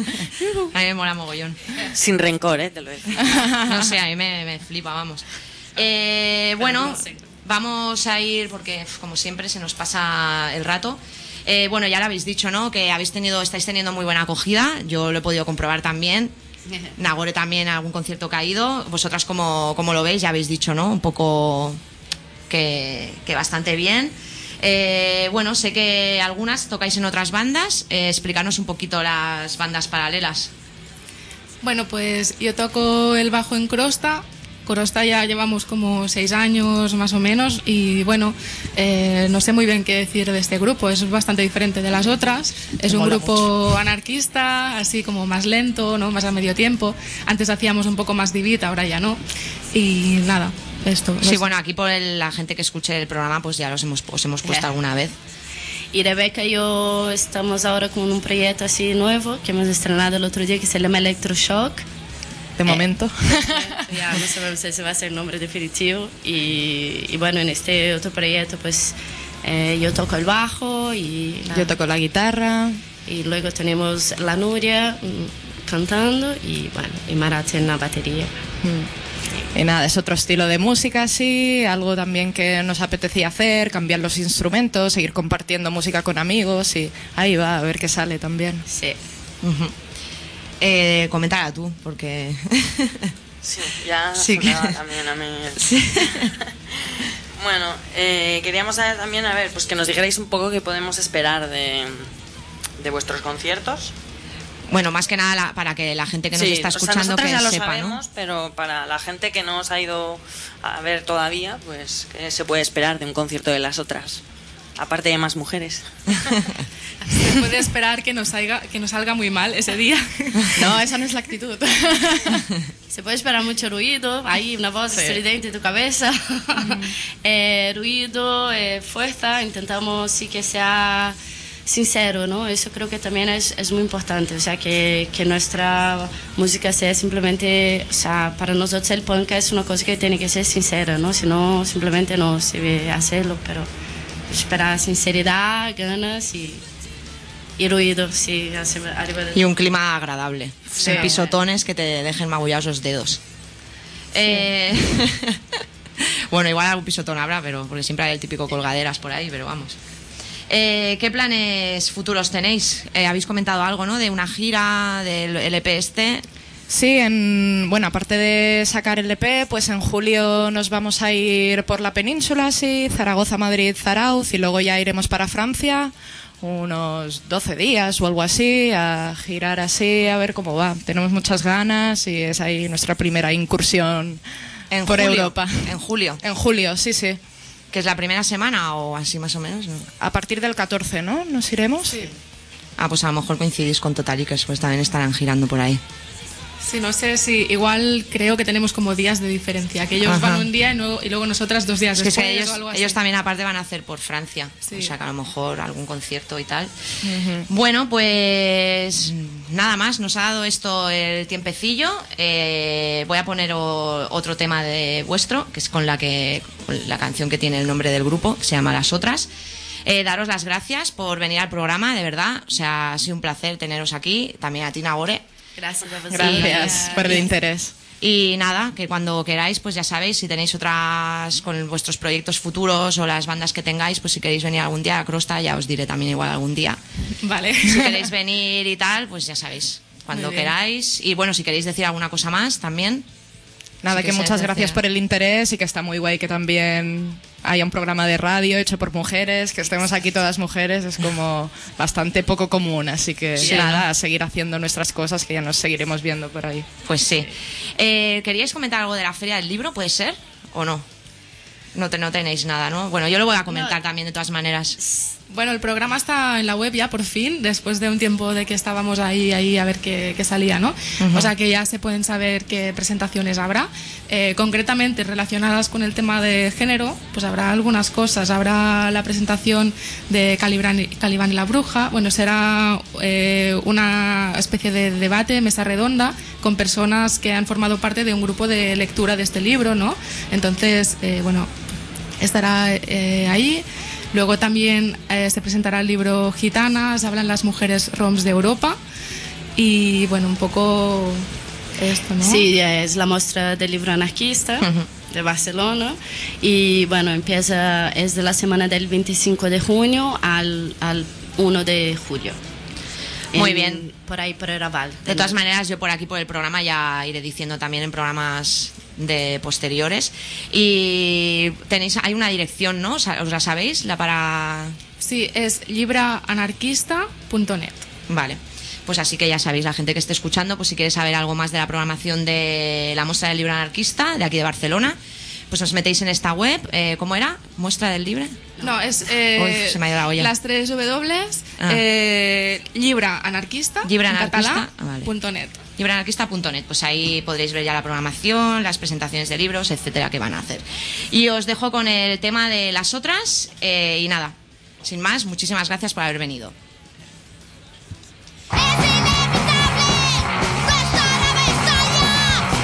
mí me mola mogollón. Sin rencor, te lo digo. No sé, a mí me flipa, vamos. Bueno, vamos a ir, porque como siempre se nos pasa el rato. Bueno, ya lo habéis dicho, ¿no? Que estáis teniendo muy buena acogida. Yo lo he podido comprobar también. Nagore también, algún concierto que ha ido. Vosotras, como lo veis, ya habéis dicho, ¿no? Un poco que bastante bien. Bueno, sé que algunas tocáis en otras bandas. Explícanos un poquito las bandas paralelas. Bueno, pues yo toco el bajo en Crosta. Crosta ya llevamos como 6 años más o menos y bueno, no sé muy bien qué decir de este grupo, es bastante diferente de las otras, es un grupo anarquista, así como más lento, ¿no? Más a medio tiempo, antes hacíamos un poco más de beat, ahora ya no, y nada, esto. Sí, bueno, aquí por la gente que escuche el programa pues ya os hemos puesto alguna vez. Y Rebeca y yo estamos ahora con un proyecto así nuevo que hemos estrenado el otro día que se llama Electroshock. de momento. Ya no sabemos si ese va a ser el nombre definitivo. Y bueno, en este otro proyecto pues yo toco el bajo y yo toco la guitarra. Y luego tenemos la Nuria cantando y bueno, y Marat en la batería. Y nada, es otro estilo de música, sí, algo también que nos apetecía hacer, cambiar los instrumentos, seguir compartiendo música con amigos y ahí va, a ver qué sale también. Sí. Coméntala tú, porque... Sí, ya Sí sonaba que- también a mí. Sí. Bueno, queríamos saber también, a ver, pues que nos dijerais un poco qué podemos esperar de vuestros conciertos. Bueno, más que nada para que la gente que nos Sí, está o sea, escuchando nosotras que ya lo sepa, sabemos, ¿no? pero para la gente que no os ha ido a ver todavía, pues qué se puede esperar de un concierto de las otras, aparte de más mujeres. Se puede esperar que nos salga muy mal ese día. No, esa no es la actitud. Se puede esperar mucho ruido, hay una voz estridente en tu cabeza. Ruido, fuerza, intentamos sí que sea sincero, ¿no? Eso creo que también es muy importante, o sea, que nuestra música sea simplemente, o sea, para nosotros el punk es una cosa que tiene que ser sincera, ¿no? Si no, simplemente no se ve hacerlo, pero esperar sinceridad, ganas y ruido, sí, arriba de... Y un clima agradable, Sí. sin pisotones que te dejen magullados los dedos. Bueno, igual algún pisotón habrá, pero porque siempre hay el típico colgaderas por ahí, pero vamos. ¿Qué planes futuros tenéis? Habéis comentado algo, ¿no? De una gira, del LP este. Sí, bueno, aparte de sacar el EP, pues en julio nos vamos a ir por la península, sí, Zaragoza, Madrid, Zarauz, y luego ya iremos para Francia, unos 12 días o algo así, a girar así, a ver cómo va. Tenemos muchas ganas y es ahí nuestra primera incursión por julio. Europa. En julio, En julio, sí, sí. que es la primera semana o así más o menos, ¿no? A partir del 14, ¿no? ¿Nos iremos? Sí. Ah, pues a lo mejor coincidís con Totaliques, pues también estarán girando por ahí. Sí, no sé si igual creo que tenemos como días de diferencia, que ellos Ajá. van un día y luego nosotras 2 días Es que, después ellos, o algo así. ellos también aparte van a hacer por Francia, Sí. o sea que a lo mejor algún concierto y tal. Bueno, pues nada más, nos ha dado esto el tiempecillo. Voy a poner otro tema de vuestro, que es con la canción que tiene el nombre del grupo, que se llama Las Otras. Daros las gracias por venir al programa, de verdad, o sea, ha sido un placer teneros aquí, también a ti, Nagore. Gracias a vosotros. Gracias por el interés. Y nada, que cuando queráis, pues ya sabéis, si tenéis otras con vuestros proyectos futuros o las bandas que tengáis, pues si queréis venir algún día a Crosta, ya os diré también igual algún día. Vale. Si queréis venir y tal, pues ya sabéis, cuando Muy bien. queráis. Y bueno, si queréis decir alguna cosa más también. Nada, Sí que se muchas hace. gracias por el interés y que está muy guay que también haya un programa de radio hecho por mujeres, que estemos aquí todas mujeres, es como bastante poco común, así que Sí, nada, ¿no? a seguir haciendo nuestras cosas que ya nos seguiremos viendo por ahí. Pues sí. ¿Queríais comentar algo de la Feria del Libro? ¿Puede ser? ¿O no? No tenéis nada, ¿no? Bueno, yo lo voy a comentar también de todas maneras. Bueno, el programa está en la web ya por fin, después de un tiempo de que estábamos ahí a ver qué salía, ¿no? O sea que ya se pueden saber qué presentaciones habrá. Concretamente relacionadas con el tema de género, pues habrá algunas cosas. Habrá la presentación de Calibán y la Bruja. Bueno, será una especie de debate, mesa redonda, con personas que han formado parte de un grupo de lectura de este libro, ¿no? Entonces, bueno, estará ahí. Luego también se presentará el libro Gitanas, hablan las mujeres roms de Europa. Y bueno, un poco esto, ¿no? Sí, es la muestra del libro anarquista de Barcelona. Y bueno, es de la semana del 25 de junio al 1 de julio. Muy bien. Por ahí, por el Raval. De todas maneras, yo por aquí, por el programa, ya iré diciendo también en programas de posteriores. Y hay una dirección, ¿no? ¿Os la sabéis? Sí, es libraanarquista.net. Vale. Pues así que ya sabéis, la gente que esté escuchando, pues si quiere saber algo más de la programación de la Muestra del Libro Anarquista, de aquí de Barcelona, pues os metéis en esta web. ¿Cómo era? ¿Muestra del Libre? No, es Uy, se me ha ido la olla. las 3 W, libraanarquista, Libraanarquista, vale. .net. Libraanarquista.net, pues ahí podréis ver ya la programación, las presentaciones de libros, etcétera, que van a hacer. Y os dejo con el tema de Las Otras, y nada, sin más, muchísimas gracias por haber venido. Es inevitable, nuestra nave estalla.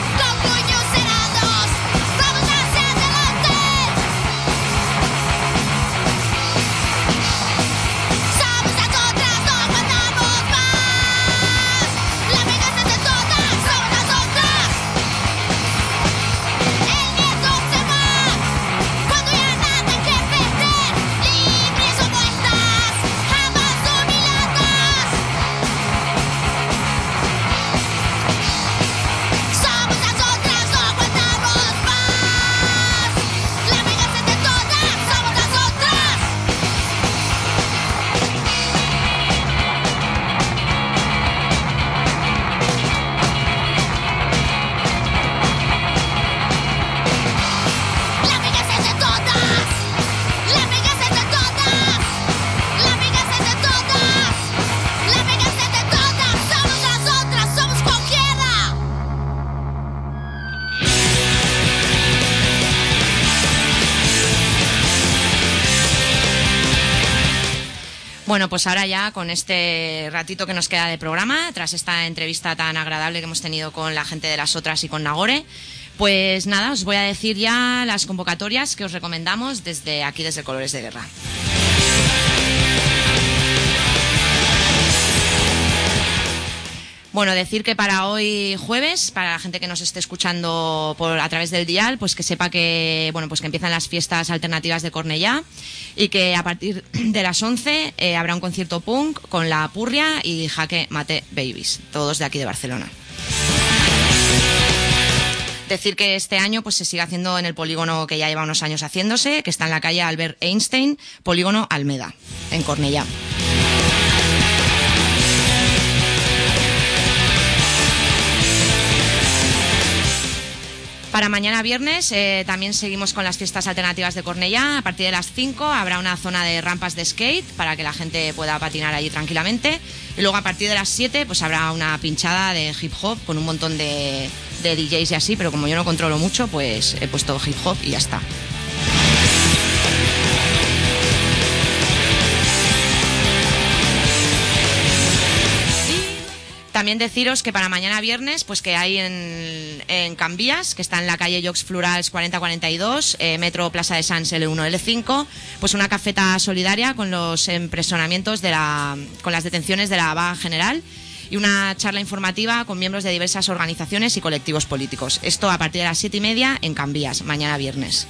Bueno, pues ahora ya con este ratito que nos queda de programa, tras esta entrevista tan agradable que hemos tenido con la gente de Las Otras y con Nagore, pues nada, os voy a decir ya las convocatorias que os recomendamos desde aquí, desde Colores de Guerra. Bueno, decir que para hoy jueves, para la gente que nos esté escuchando a través del dial, pues que sepa que, bueno, pues que empiezan las fiestas alternativas de Cornellá y que a partir de las 11 habrá un concierto punk con La Purria y Jaque Mate Babies, todos de aquí de Barcelona. Decir que este año pues se sigue haciendo en el polígono que ya lleva unos años haciéndose, que está en la calle Albert Einstein, polígono Almeda, en Cornellá. Para mañana viernes también seguimos con las fiestas alternativas de Cornellá. A partir de las 5 habrá una zona de rampas de skate para que la gente pueda patinar allí tranquilamente. Y luego a partir de las 7 pues habrá una pinchada de hip hop con un montón de DJs y así, pero como yo no controlo mucho, pues he puesto hip hop y ya está. También deciros que para mañana viernes, pues que hay en Cambias, que está en la calle Jocs Florals 4042, Metro Plaza de Sants L1, L5, pues una cafeta solidaria con los empresonamientos con las detenciones de la vaga general y una charla informativa con miembros de diversas organizaciones y colectivos políticos. Esto a partir de las 7:30 en Cambias, mañana viernes.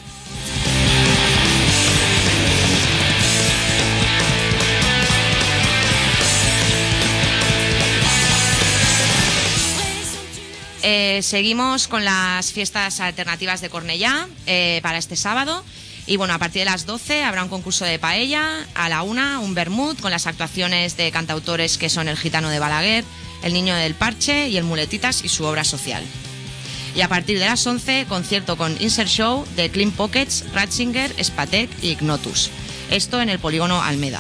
Seguimos con las fiestas alternativas de Cornellá para este sábado. Y bueno, a partir de las 12 habrá un concurso de paella, a la 1 un vermut con las actuaciones de cantautores que son El Gitano de Balaguer, El Niño del Parche y El Muletitas y su obra social. Y a partir de las 11, concierto con Insert Show de Clean Pockets, Ratzinger, Spatek y Ignotus. Esto en el polígono Almeda.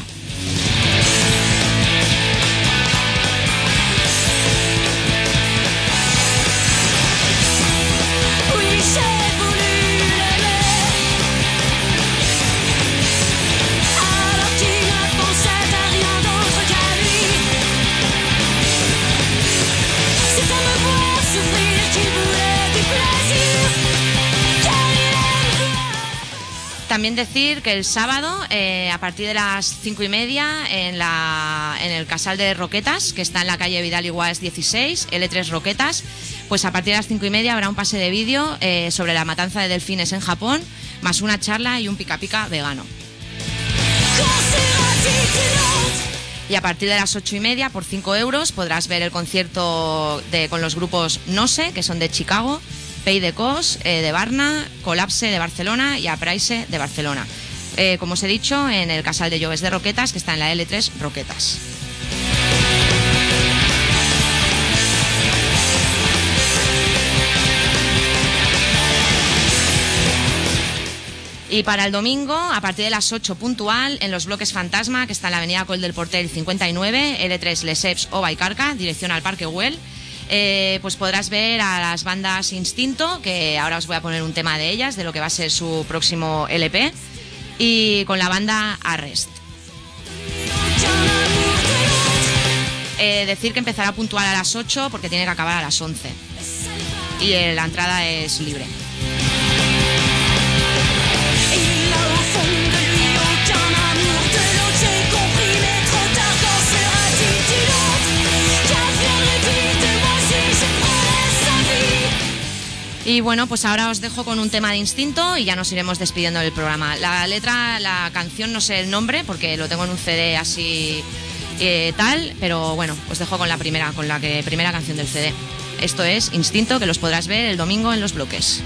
También decir que el sábado, a partir de las 5:30, en el Casal de Roquetas, que está en la calle Vidal y Guas 16, L3 Roquetas, pues a partir de las 5:30 habrá un pase de vídeo sobre la matanza de delfines en Japón, más una charla y un pica pica vegano. Y a partir de las 8:30, por 5 euros, podrás ver el concierto con los grupos Nose, que son de Chicago, Pay de Cos de Barna, Colapse de Barcelona y Apraise de Barcelona. Como os he dicho, en el Casal de Lloves de Roquetas, que está en la L3 Roquetas. Y para el domingo, a partir de las 8 puntual, en los bloques Fantasma, que está en la avenida Col del Portel 59, L3 Lesseps o Baicarca, dirección al Parque Güell, pues podrás ver a las bandas Instinto, que ahora os voy a poner un tema de ellas, de lo que va a ser su próximo LP, y con la banda Arrest. Decir que empezará puntual a las 8 porque tiene que acabar a las 11. Y la entrada es libre. Y bueno, pues ahora os dejo con un tema de Instinto y ya nos iremos despidiendo del programa. La letra, la canción, no sé el nombre porque lo tengo en un CD así tal, pero bueno, os dejo con la primera canción del CD. Esto es Instinto, que los podrás ver el domingo en los bloques.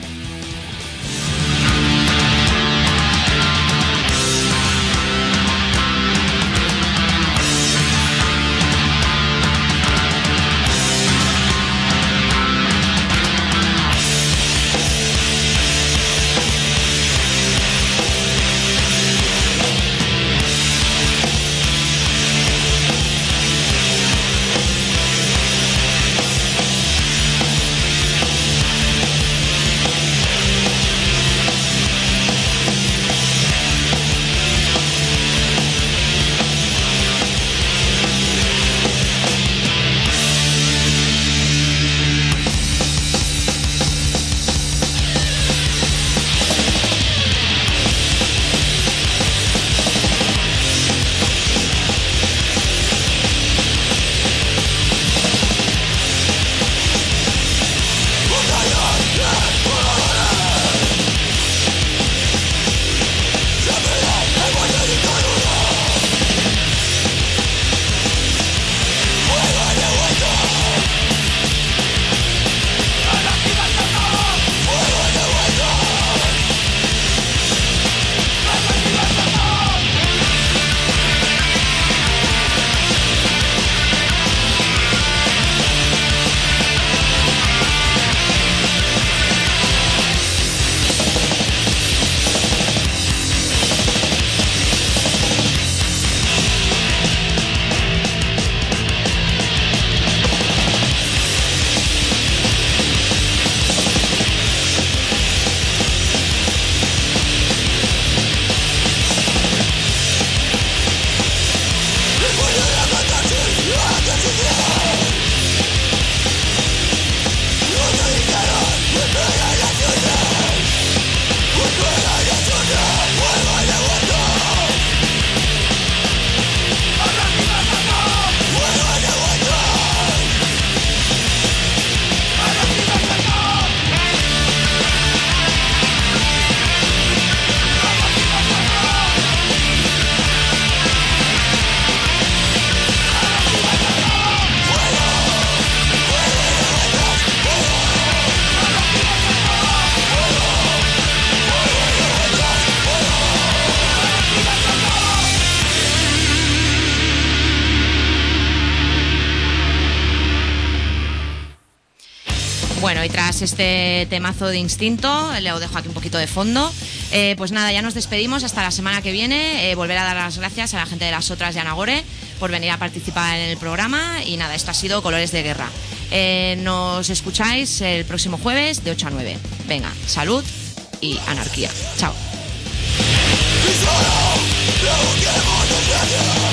Bueno, y tras este temazo de Instinto, le dejo aquí un poquito de fondo. Pues nada, ya nos despedimos hasta la semana que viene. Volver a dar las gracias a la gente de Las Otras y a Nagore por venir a participar en el programa. Y nada, esto ha sido Colores de Guerra. Nos escucháis el próximo jueves de 8 a 9. Venga, salud y anarquía. Chao.